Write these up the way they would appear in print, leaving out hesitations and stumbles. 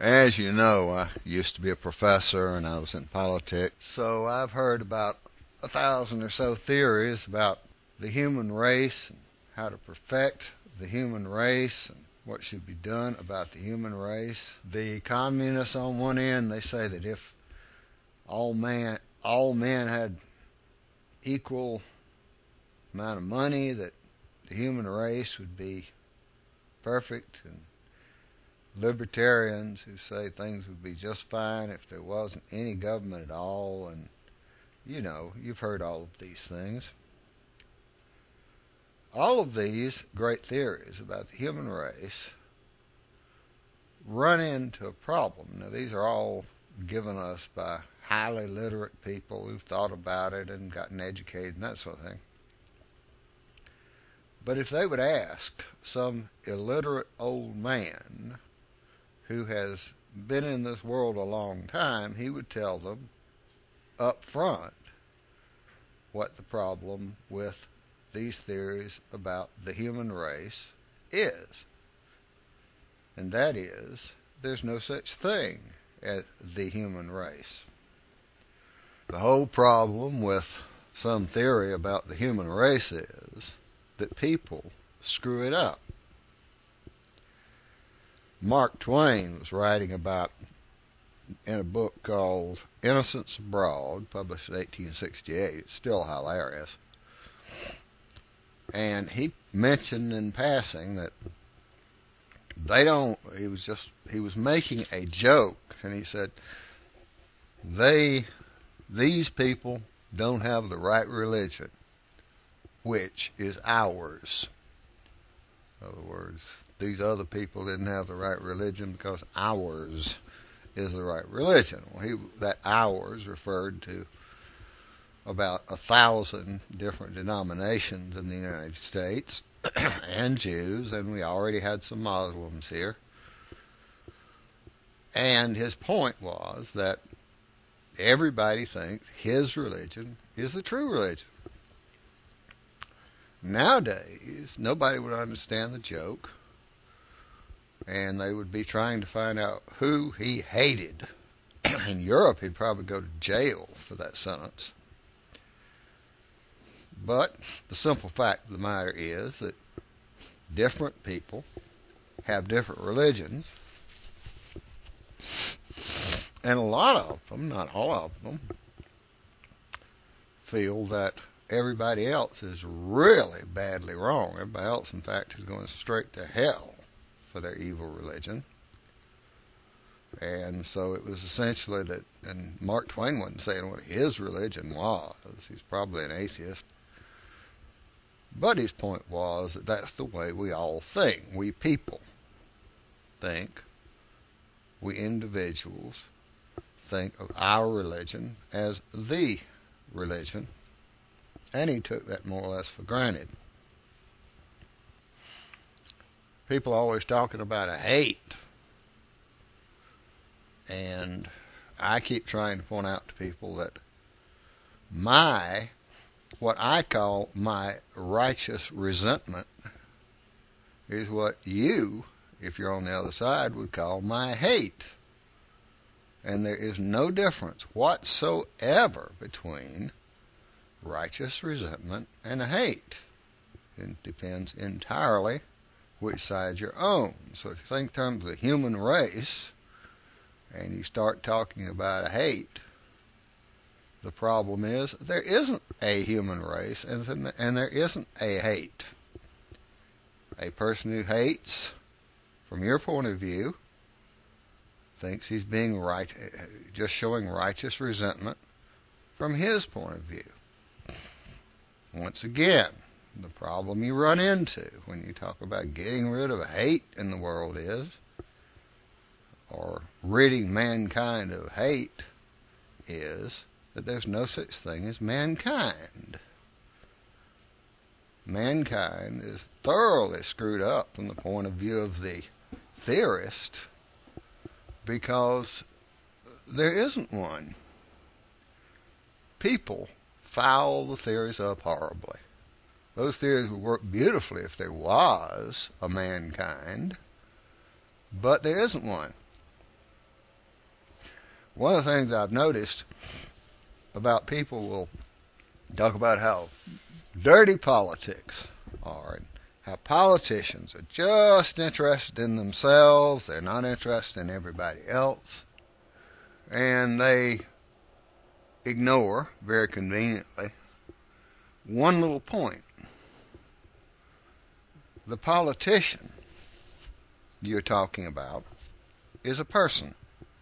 As you know, I used to be a professor and I was in politics, so I've heard about 1,000 or so theories about the human race and how to perfect the human race and what should be done about the human race. The communists on one end, they say that if all men had equal amount of money, that the human race would be perfect, and libertarians who say things would be just fine if there wasn't any government at all, and you've heard all of these things. All of these great theories about the human race run into a problem. Now, these are all given us by highly literate people who've thought about it and gotten educated and that sort of thing. But if they would ask some illiterate old man who has been in this world a long time, he would tell them up front what the problem with these theories about the human race is. And that is, there's no such thing as the human race. The whole problem with some theory about the human race is that people screw it up. Mark Twain was writing about in a book called Innocents Abroad, published in 1868. It's still hilarious. And he mentioned in passing that he was making a joke, and he said, these people don't have the right religion, which is ours. In other words, these other people didn't have the right religion because ours is the right religion. Well, that ours referred to about 1,000 different denominations in the United States and Jews, and we already had some Muslims here. And his point was that everybody thinks his religion is the true religion. Nowadays, nobody would understand the joke, and they would be trying to find out who he hated. In Europe, he'd probably go to jail for that sentence. But the simple fact of the matter is that different people have different religions, and a lot of them, not all of them, feel that everybody else is really badly wrong. Everybody else, in fact, is going straight to hell for their evil religion. And so it was essentially that, and Mark Twain wasn't saying what his religion was. He's probably an atheist. But his point was that that's the way we all think. We people think, we individuals think of our religion as the religion, and he took that more or less for granted. People are always talking about a hate, and I keep trying to point out to people that what I call my righteous resentment is what you, if you're on the other side, would call my hate. And there is no difference whatsoever between righteous resentment and hate. It depends entirely which side you're on. So if you think in terms of the human race, and you start talking about a hate, the problem is there isn't a human race, and there isn't a hate. A person who hates, from your point of view, thinks he's being right, just showing righteous resentment from his point of view. Once again, the problem you run into when you talk about getting rid of hate in the world is, or ridding mankind of hate, is that there's no such thing as mankind. Mankind is thoroughly screwed up from the point of view of the theorist, because there isn't one. People foul the theories up horribly. Those theories would work beautifully if there was a mankind, but there isn't one. One of the things I've noticed about people will talk about how dirty politics are, and how politicians are just interested in themselves. They're not interested in everybody else. And they ignore, very conveniently, one little point. The politician you're talking about is a person.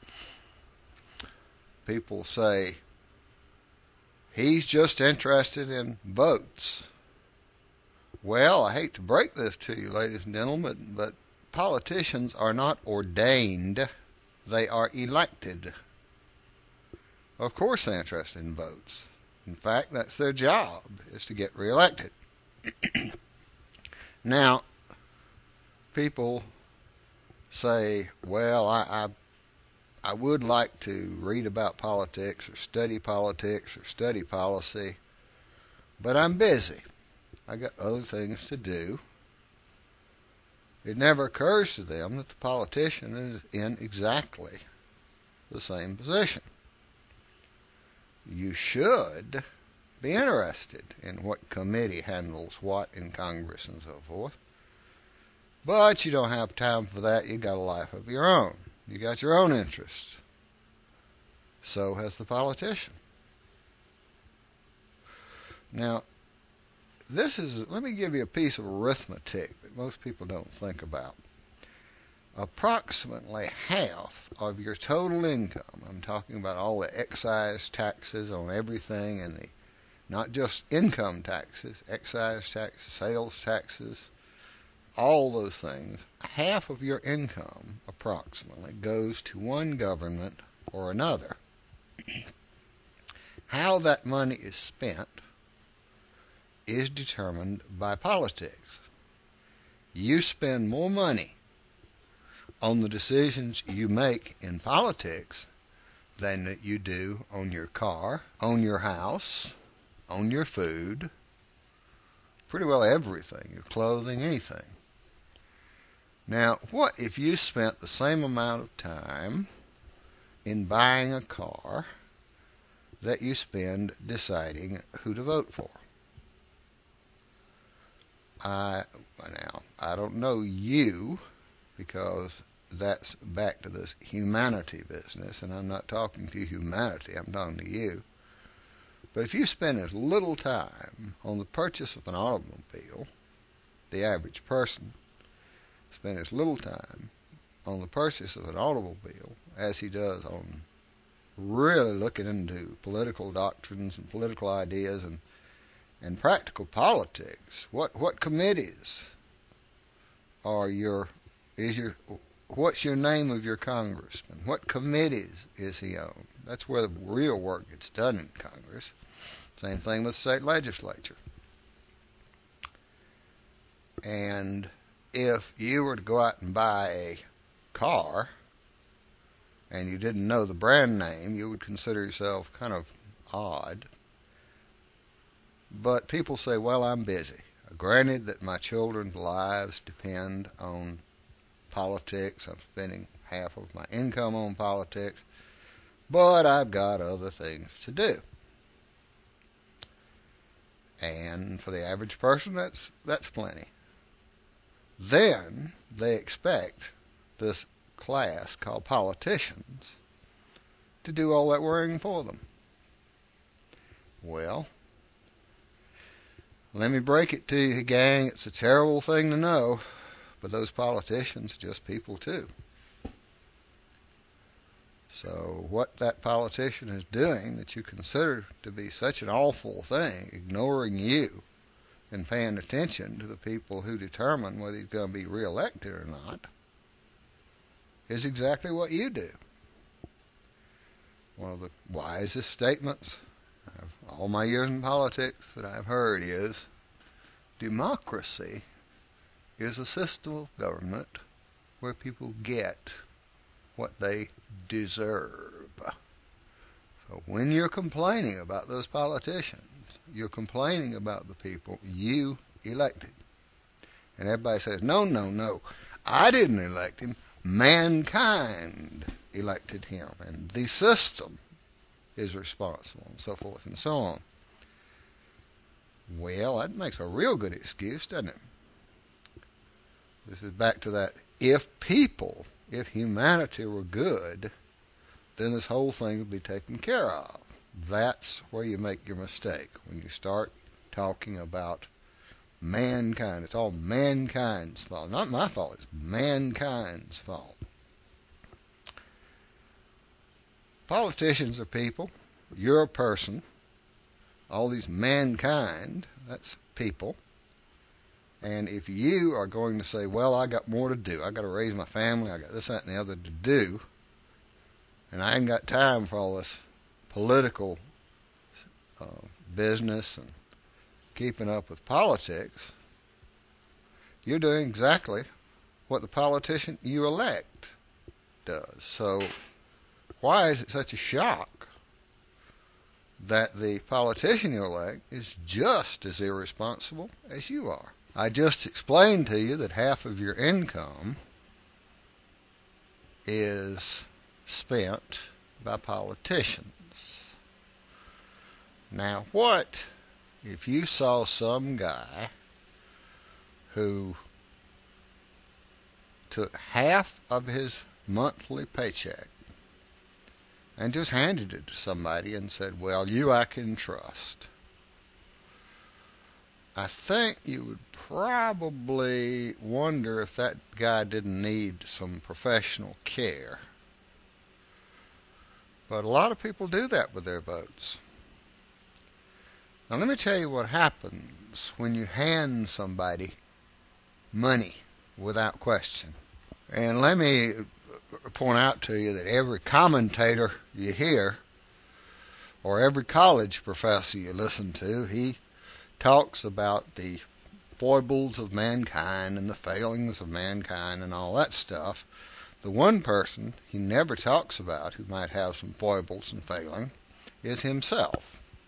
People say, he's just interested in votes. Well, I hate to break this to you, ladies and gentlemen, but politicians are not ordained. They are elected. Of course they're interested in votes. In fact, that's their job, is to get reelected. Now, people say, well, I would like to read about politics or study policy, but I'm busy. I got other things to do. It never occurs to them that the politician is in exactly the same position. You should be interested in what committee handles what in Congress and so forth, but you don't have time for that. You got a life of your own. You got your own interests. So has the politician. Now, let me give you a piece of arithmetic that most people don't think about. Approximately half of your total income, I'm talking about all the excise taxes on everything, and not just income taxes, excise taxes, sales taxes, all those things, half of your income approximately goes to one government or another. How that money is spent is determined by politics. You spend more money on the decisions you make in politics than that you do on your car, on your house, on your food, pretty well everything, your clothing, anything. Now, what if you spent the same amount of time in buying a car that you spend deciding who to vote for? I don't know you, because that's back to this humanity business, and I'm not talking to humanity, I'm talking to you. But if you spend as little time on the purchase of an automobile, the average person spends as little time on the purchase of an automobile as he does on really looking into political doctrines and political ideas and practical politics. What committees what's your name of your congressman? What committees is he on? That's where the real work gets done in Congress. Same thing with the state legislature. And if you were to go out and buy a car and you didn't know the brand name, you would consider yourself kind of odd. But people say, well, I'm busy. Granted that my children's lives depend on politics. I'm spending half of my income on politics, but I've got other things to do. And for the average person, that's plenty. Then they expect this class called politicians to do all that worrying for them. Well, let me break it to you, gang. It's a terrible thing to know, but those politicians are just people too. So what that politician is doing that you consider to be such an awful thing, ignoring you and paying attention to the people who determine whether he's going to be reelected or not, is exactly what you do. One of the wisest statements of all my years in politics that I've heard is, democracy is a system of government where people get what they deserve. So when you're complaining about those politicians, you're complaining about the people you elected. And everybody says, no, I didn't elect him. Mankind elected him, and the system is responsible, and so forth and so on. Well, that makes a real good excuse, doesn't it? This is back to that if humanity were good, then this whole thing would be taken care of. That's where you make your mistake, when you start talking about mankind. It's all mankind's fault. Not my fault, it's mankind's fault. Politicians are people. You're a person. All these mankind, that's people. And if you are going to say, well, I got more to do, I got to raise my family, I got this, that, and the other to do, and I ain't got time for all this political business and keeping up with politics, you're doing exactly what the politician you elect does. So why is it such a shock that the politician you elect is just as irresponsible as you are? I just explained to you that half of your income is spent by politicians. Now, what if you saw some guy who took half of his monthly paycheck and just handed it to somebody and said, well, you I can trust? I think you would probably wonder if that guy didn't need some professional care. But a lot of people do that with their votes. Now let me tell you what happens when you hand somebody money without question. And let me point out to you that every commentator you hear, or every college professor you listen to, he talks about the foibles of mankind and the failings of mankind and all that stuff. The one person he never talks about who might have some foibles and failing is himself.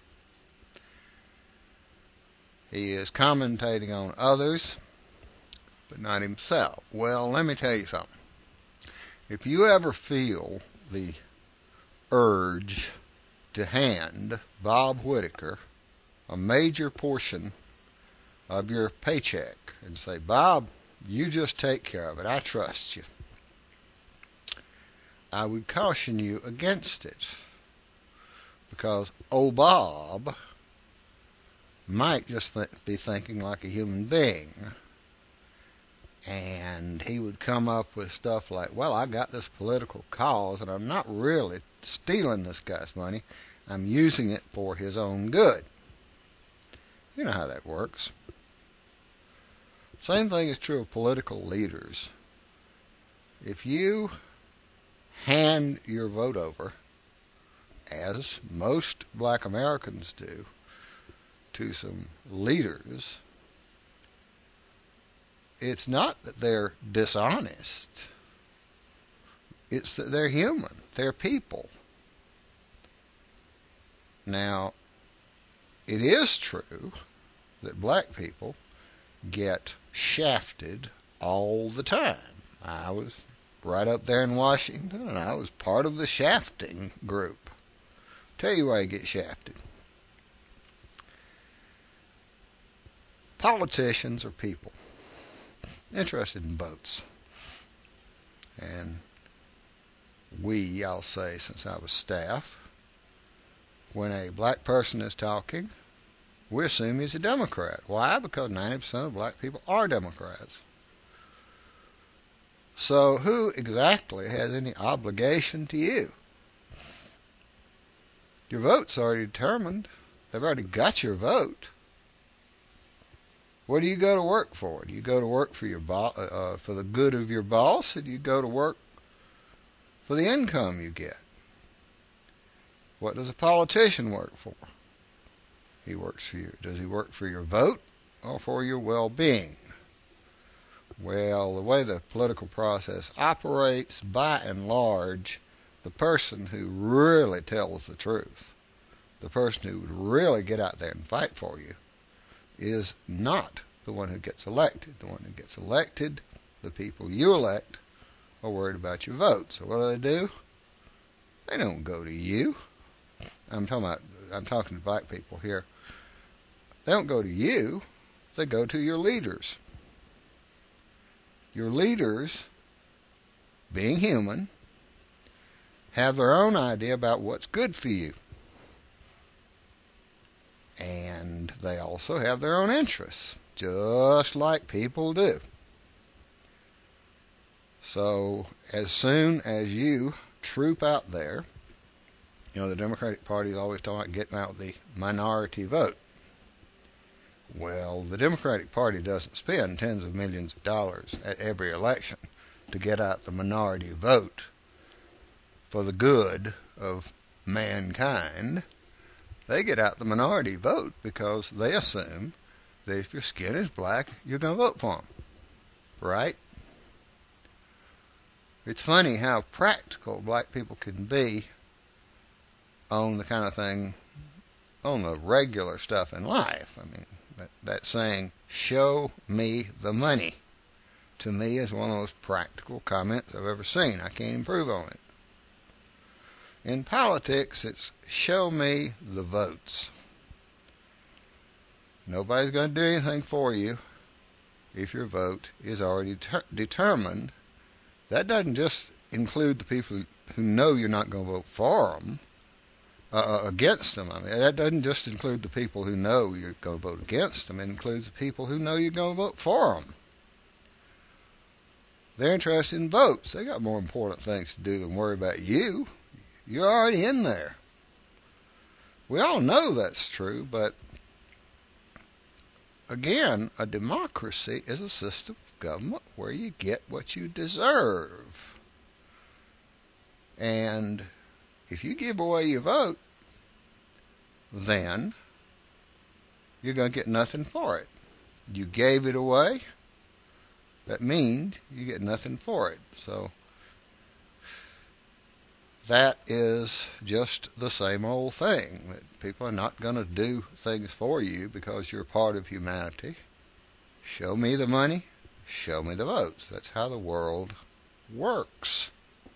He is commentating on others, but not himself. Well, let me tell you something. If you ever feel the urge to hand Bob Whitaker a major portion of your paycheck and say, Bob, you just take care of it, I trust you, I would caution you against it, because old Bob might just be thinking like a human being, and he would come up with stuff like, well, I got this political cause, and I'm not really stealing this guy's money, I'm using it for his own good. You know how that works. Same thing is true of political leaders. If you hand your vote over, as most black Americans do, to some leaders, it's not that they're dishonest. It's that they're human. They're people. Now, it is true that black people get shafted all the time. I was right up there in Washington, and I was part of the shafting group. Tell you why you get shafted. Politicians are people interested in votes. And I'll say, since I was staff, when a black person is talking, we assume he's a Democrat. Why? Because 90% of black people are Democrats. So who exactly has any obligation to you? Your vote's already determined. They've already got your vote. What do you go to work for? Do you go to work for for the good of your boss, or do you go to work for the income you get? What does a politician work for? He works for you. Does he work for your vote or for your well-being? Well, the way the political process operates, by and large, the person who really tells the truth, the person who would really get out there and fight for you, is not the one who gets elected. The one who gets elected, the people you elect, are worried about your vote. So what do? They don't go to you. I'm talking to black people here. They don't go to you. They go to your leaders. Your leaders, being human, have their own idea about what's good for you. And they also have their own interests, just like people do. So as soon as you troop out there, the Democratic Party is always talking about getting out the minority vote. Well, the Democratic Party doesn't spend tens of millions of dollars at every election to get out the minority vote for the good of mankind. They get out the minority vote because they assume that if your skin is black, you're going to vote for them. Right? It's funny how practical black people can be on the kind of thing, on the regular stuff in life. I mean, that saying, show me the money, to me is one of the most practical comments I've ever seen. I can't improve on it. In politics, it's show me the votes. Nobody's going to do anything for you if your vote is already determined. That doesn't just include the people who know you're not going to vote for them, against them. I mean, that doesn't just include the people who know you're going to vote against them. It includes the people who know you're going to vote for them. They're interested in votes. They got more important things to do than worry about you. You're already in there. We all know that's true, but again, a democracy is a system of government where you get what you deserve. And if you give away your vote, then you're going to get nothing for it. You gave it away, that means you get nothing for it. So that is just the same old thing, that people are not going to do things for you because you're part of humanity. Show me the money, show me the votes. That's how the world works.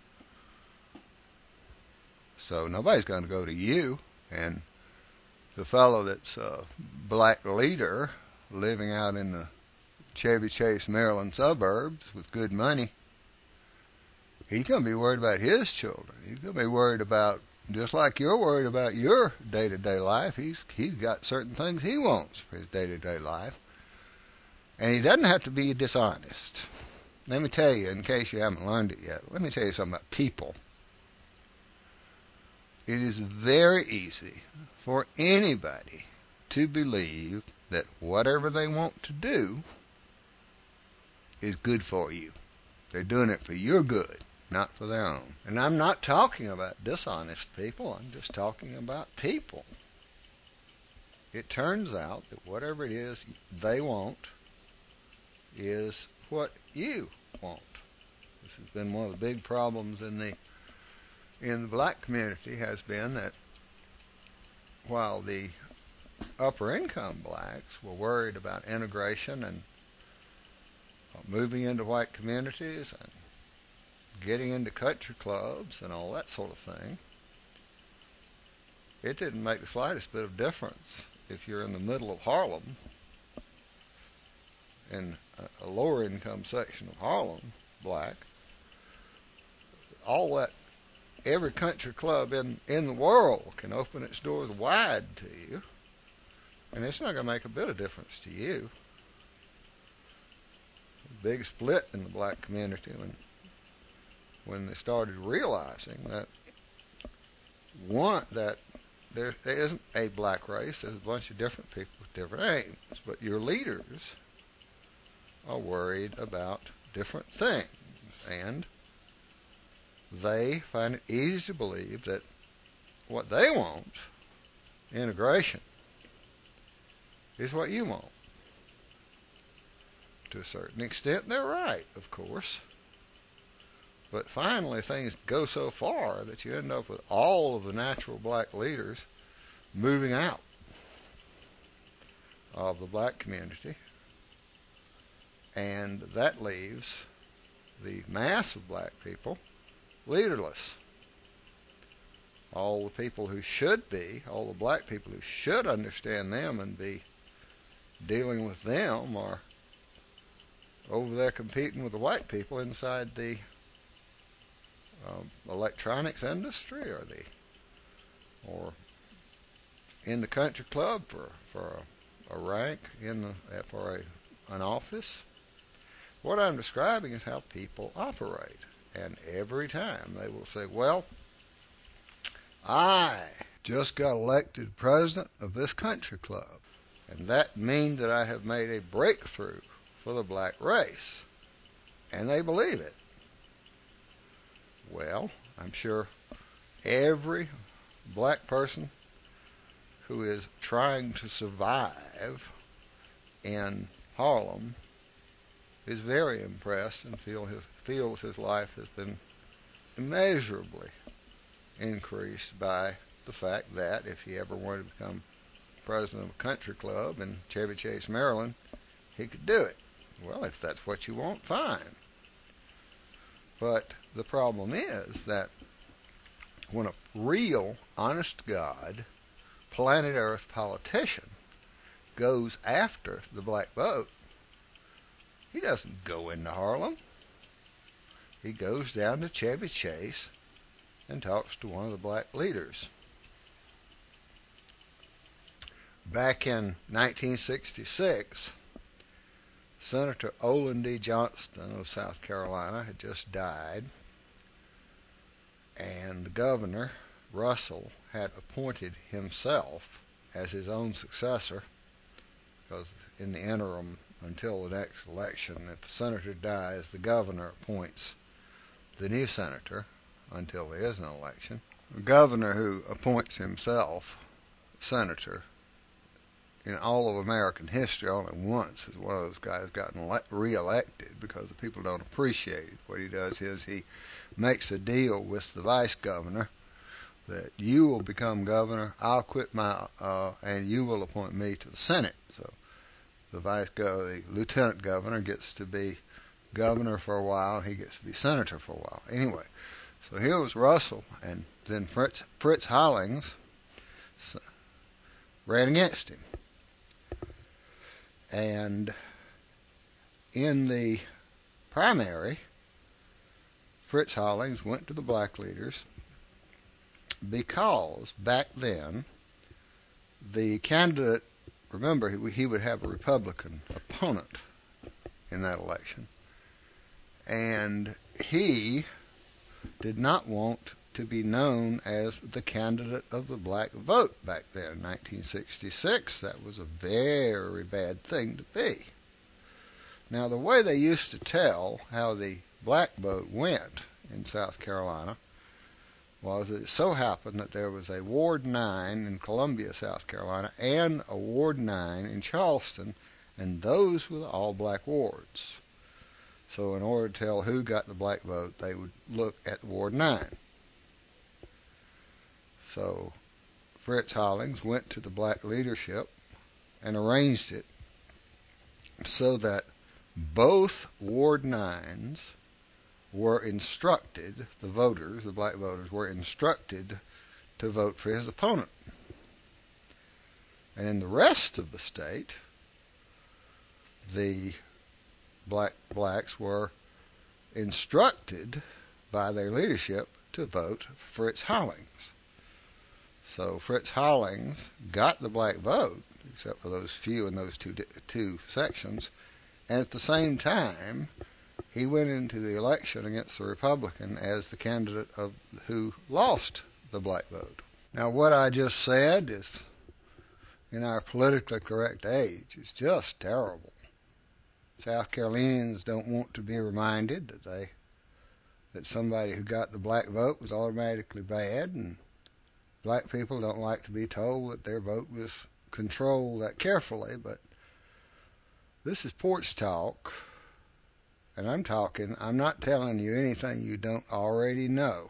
So nobody's going to go to you, and the fellow that's a black leader living out in the Chevy Chase, Maryland suburbs with good money, he's going to be worried about his children. He's going to be worried about, just like you're worried about your day-to-day life, he's got certain things he wants for his day-to-day life. And he doesn't have to be dishonest. Let me tell you, in case you haven't learned it yet, let me tell you something about people. It is very easy for anybody to believe that whatever they want to do is good for you. They're doing it for your good, not for their own. And I'm not talking about dishonest people. I'm just talking about people. It turns out that whatever it is they want is what you want. This has been one of the big problems in the black community, has been that while the upper income blacks were worried about integration and moving into white communities and getting into country clubs and all that sort of thing, it didn't make the slightest bit of difference if you're in the middle of Harlem, in a lower income section of Harlem, black. All that, every country club in the world can open its doors wide to you, and it's not going to make a bit of difference to you. The big split in the black community when they started realizing that there isn't a black race, there's a bunch of different people with different aims, but your leaders are worried about different things, and they find it easy to believe that what they want, integration, is what you want. To a certain extent, they're right, of course. But finally, things go so far that you end up with all of the natural black leaders moving out of the black community. And that leaves the mass of black people leaderless. all the people who should be, all the black people who should understand them and be dealing with them are over there competing with the white people inside the electronics industry or in the country club for a rank for an office. What I'm describing is how people operate. And every time they will say, well, I just got elected president of this country club, and that means that I have made a breakthrough for the black race. And they believe it. Well, I'm sure every black person who is trying to survive in Harlem is very impressed and feels his life has been immeasurably increased by the fact that if he ever wanted to become president of a country club in Chevy Chase, Maryland, he could do it. Well, if that's what you want, fine. But the problem is that when a real, honest-to-God, planet Earth politician goes after the black vote, he doesn't go into Harlem. He goes down to Chevy Chase and talks to one of the black leaders. Back in 1966, Senator Olin D. Johnston of South Carolina had just died, and the governor, Russell, had appointed himself as his own successor, because in the interim, until the next election, if the senator dies, the governor appoints the new senator until there is an election. A governor who appoints himself senator in all of American history only once is one of those guys gotten reelected because the people don't appreciate it. What he does is he makes a deal with the vice governor that you will become governor, I'll quit and you will appoint me to the Senate. So the lieutenant governor gets to be governor for a while, he gets to be senator for a while. Anyway, so here was Russell, and then Fritz Hollings ran against him. And in the primary, Fritz Hollings went to the black leaders because back then the candidate, remember, he would have a Republican opponent in that election, and he did not want to be known as the candidate of the black vote back then in 1966. That was a very bad thing to be. Now, the way they used to tell how the black vote went in South Carolina was that it so happened that there was a Ward 9 in Columbia, South Carolina, and a Ward 9 in Charleston, and those were the all-black wards. So in order to tell who got the black vote, they would look at Ward 9. So Fritz Hollings went to the black leadership and arranged it so that both Ward 9s were instructed, the black voters, were instructed to vote for his opponent. And in the rest of the state, the blacks were instructed by their leadership to vote for Fritz Hollings. So Fritz Hollings got the black vote, except for those few in those two sections, and at the same time, he went into the election against the Republican as the candidate who lost the black vote. Now, what I just said is, in our politically correct age, is just terrible. South Carolinians don't want to be reminded that somebody who got the black vote was automatically bad, and black people don't like to be told that their vote was controlled that carefully. But this is Porch Talk, and I'm not telling you anything you don't already know.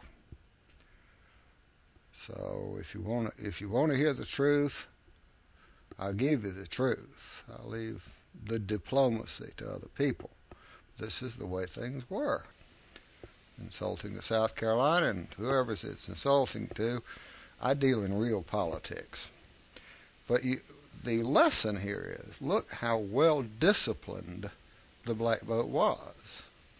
So if you want to hear the truth, I'll give you the truth. I'll leave the diplomacy to other people. This is the way things were. Insulting to South Carolina and whoever it's insulting to, I deal in real politics. But the lesson here is, look how well disciplined the black vote was.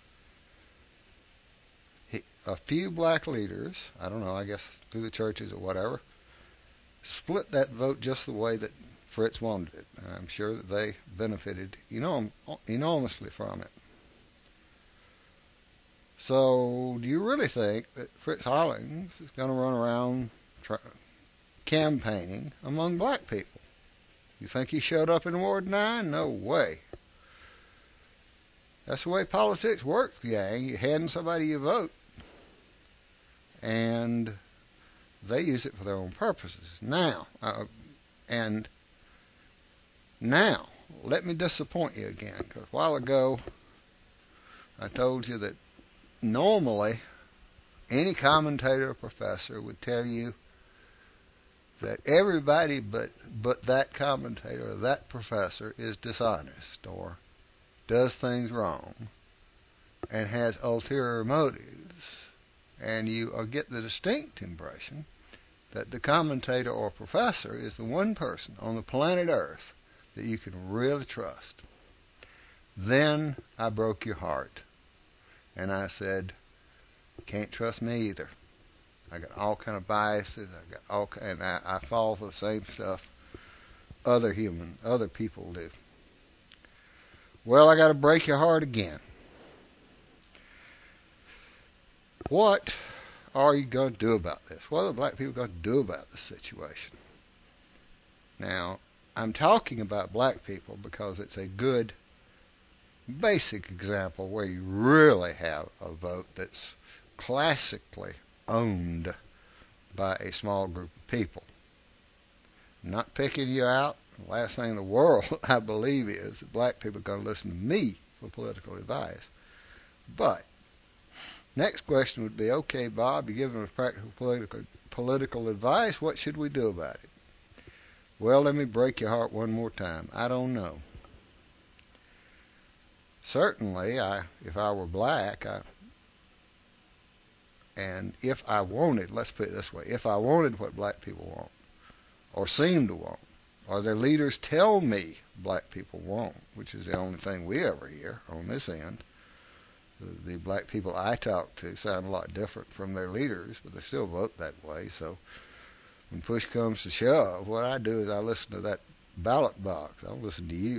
A few black leaders, I don't know, I guess through the churches or whatever, split that vote just the way that Fritz wanted it. And I'm sure that they benefited enormously from it. So, do you really think that Fritz Hollings is going to run around campaigning among black people? You think he showed up in Ward 9? No way. That's the way politics works, gang. You hand somebody your vote, and they use it for their own purposes. Now, let me disappoint you again, because a while ago I told you that normally any commentator or professor would tell you that everybody but that commentator or that professor is dishonest or does things wrong and has ulterior motives. And you get the distinct impression that the commentator or professor is the one person on the planet Earth that you can really trust. Then I broke your heart. And I said, can't trust me either. I got all kind of biases. And I fall for the same stuff other people do. Well, I got to break your heart again. What are you going to do about this? What are the black people going to do about this situation? Now, I'm talking about black people because it's a good basic example where you really have a vote that's classically owned by a small group of people. I'm not picking you out. The last thing in the world I believe is that black people are going to listen to me for political advice. But next question would be, okay, Bob, you're giving us practical political advice. What should we do about it? Well, let me break your heart one more time. I don't know. Certainly, if I were black, and if I wanted, let's put it this way, if I wanted what black people want, or seem to want, or their leaders tell me black people want, which is the only thing we ever hear on this end, the black people I talk to sound a lot different from their leaders, but they still vote that way. So when push comes to shove, what I do is I listen to that ballot box. I don't listen to you.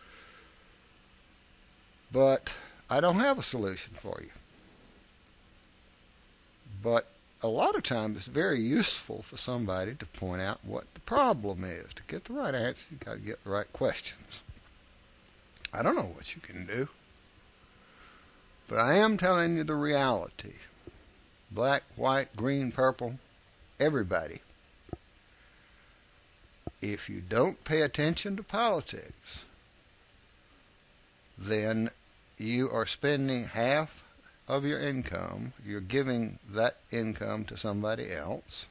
But I don't have a solution for you. But a lot of times it's very useful for somebody to point out what the problem is. To get the right answer, you got to get the right questions. I don't know what you can do, but I am telling you the reality. Black, white, green, purple, everybody. If you don't pay attention to politics, then you are spending half of your income, you're giving that income to somebody else,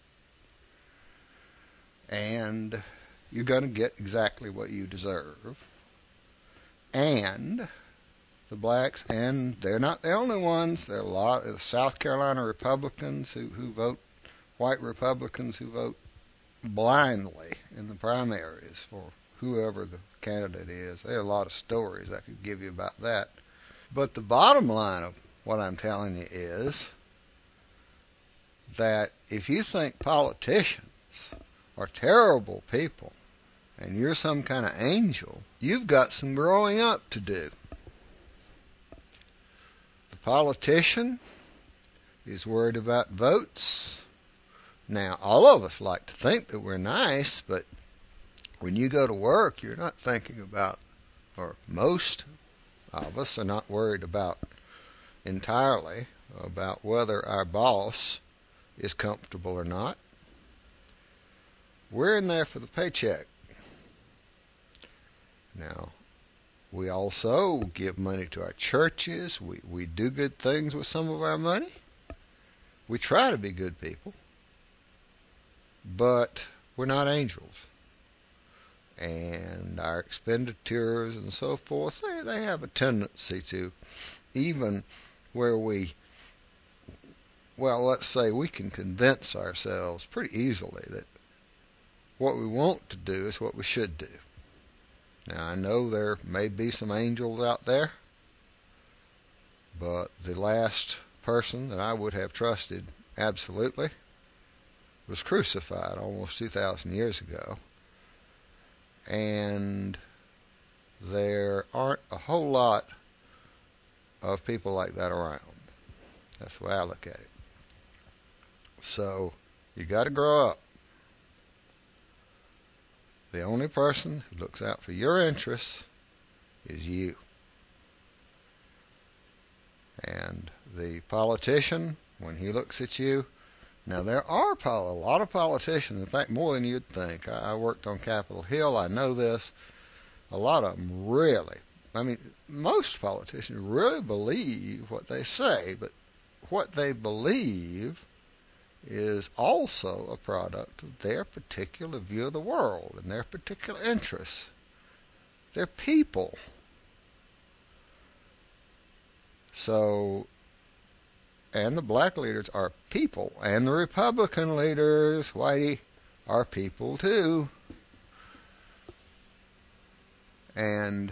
and you're going to get exactly what you deserve. And the blacks, and they're not the only ones, there are a lot of South Carolina Republicans who vote, white Republicans who vote blindly in the primaries for whoever the candidate is. There are a lot of stories I could give you about that. But the bottom line of what I'm telling you is that if you think politicians are terrible people and you're some kind of angel, you've got some growing up to do. The politician is worried about votes. Now, all of us like to think that we're nice, but when you go to work, you're not thinking about, or most of us are not worried about entirely about whether our boss is comfortable or not. We're in there for the paycheck. Now, we also give money to our churches. We do good things with some of our money. We try to be good people. But we're not angels. And our expenditures and so forth, they have a tendency to, even where we well, let's say we can convince ourselves pretty easily that what we want to do is what we should do. Now, I know there may be some angels out there, but the last person that I would have trusted absolutely was crucified almost 2,000 years ago. And there aren't a whole lot of people like that around. That's the way I look at it. So, you got to grow up. The only person who looks out for your interests is you. And the politician, when he looks at you, now there are a lot of politicians, in fact more than you'd think. I worked on Capitol Hill, I know this. A lot of them really, most politicians really believe what they say, but what they believe is also a product of their particular view of the world and their particular interests. They're people. So, and the black leaders are people, and the Republican leaders, Whitey, are people too. And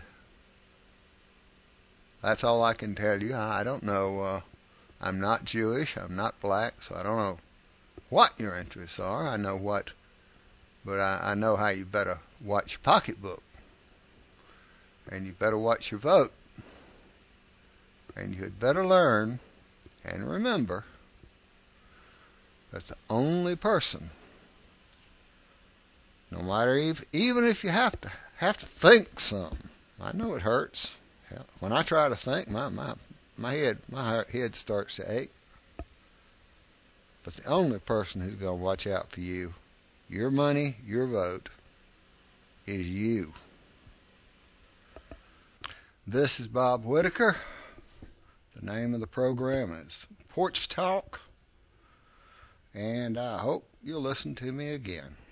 that's all I can tell you. I don't know. I'm not Jewish. I'm not black, so I don't know what your interests are. I know what, but I know how you better watch your pocketbook, and you better watch your vote, and you had better learn and remember that the only person, no matter even if you have to think some. I know it hurts. When I try to think, my head starts to ache. But the only person who's going to watch out for you, your money, your vote, is you. This is Bob Whitaker. The name of the program is Porch Talk, and I hope you'll listen to me again.